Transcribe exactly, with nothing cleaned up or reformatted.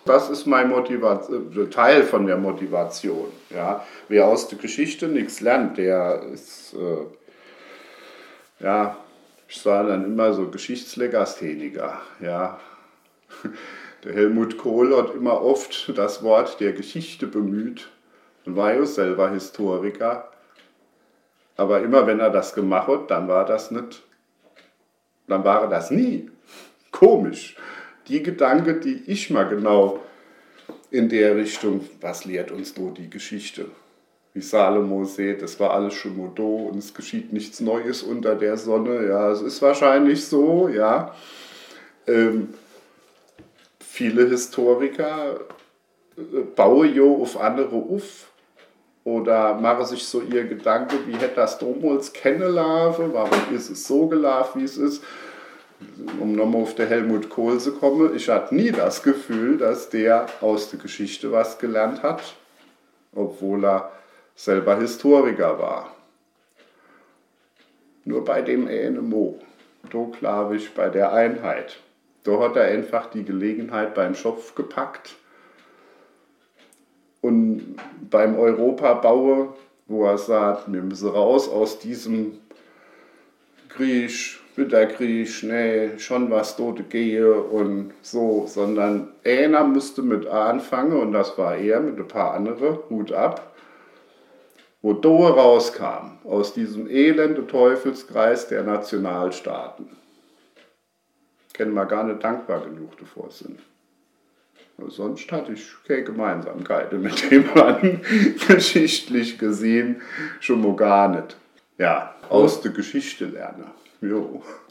Das ist mein Motivation, Teil von der Motivation. Ja. Wer aus der Geschichte nichts lernt, der ist, äh, ja, ich sage dann immer so Geschichtslegastheniker. Ja. Der Helmut Kohl hat immer oft das Wort der Geschichte bemüht und war ja selber Historiker. Aber immer wenn er das gemacht hat, dann war das nicht, dann war das nie komisch. Die Gedanken, die ich mal genau in der Richtung, was lehrt uns da die Geschichte? Wie Salomo sagt, das war alles schon mal da und es geschieht nichts Neues unter der Sonne. Ja, es ist wahrscheinlich so, ja. Ähm, viele Historiker äh, bauen ja auf andere auf oder machen sich so ihr Gedanke, wie hätte das damals kennengelernt, warum ist es so gelaufen, wie es ist. Um nochmal auf den Helmut Kohl zu kommen, ich hatte nie das Gefühl, dass der aus der Geschichte was gelernt hat, obwohl er selber Historiker war. Nur bei dem einen Mo, da glaube ich, bei der Einheit, da hat er einfach die Gelegenheit beim Schopf gepackt und beim Europabauen, wo er sagt, wir müssen raus aus diesem Krieg, Winterkrieg, nee, schon was dort gehe und so, sondern einer musste mit anfangen und das war er mit ein paar anderen, Hut ab, wo da rauskam, aus diesem elenden Teufelskreis der Nationalstaaten. Kennen wir gar nicht dankbar genug davor sind. Sonst hatte ich keine Gemeinsamkeiten mit dem Mann, geschichtlich gesehen, schon mal gar nicht. Ja, aus der Geschichte lernen. Jo.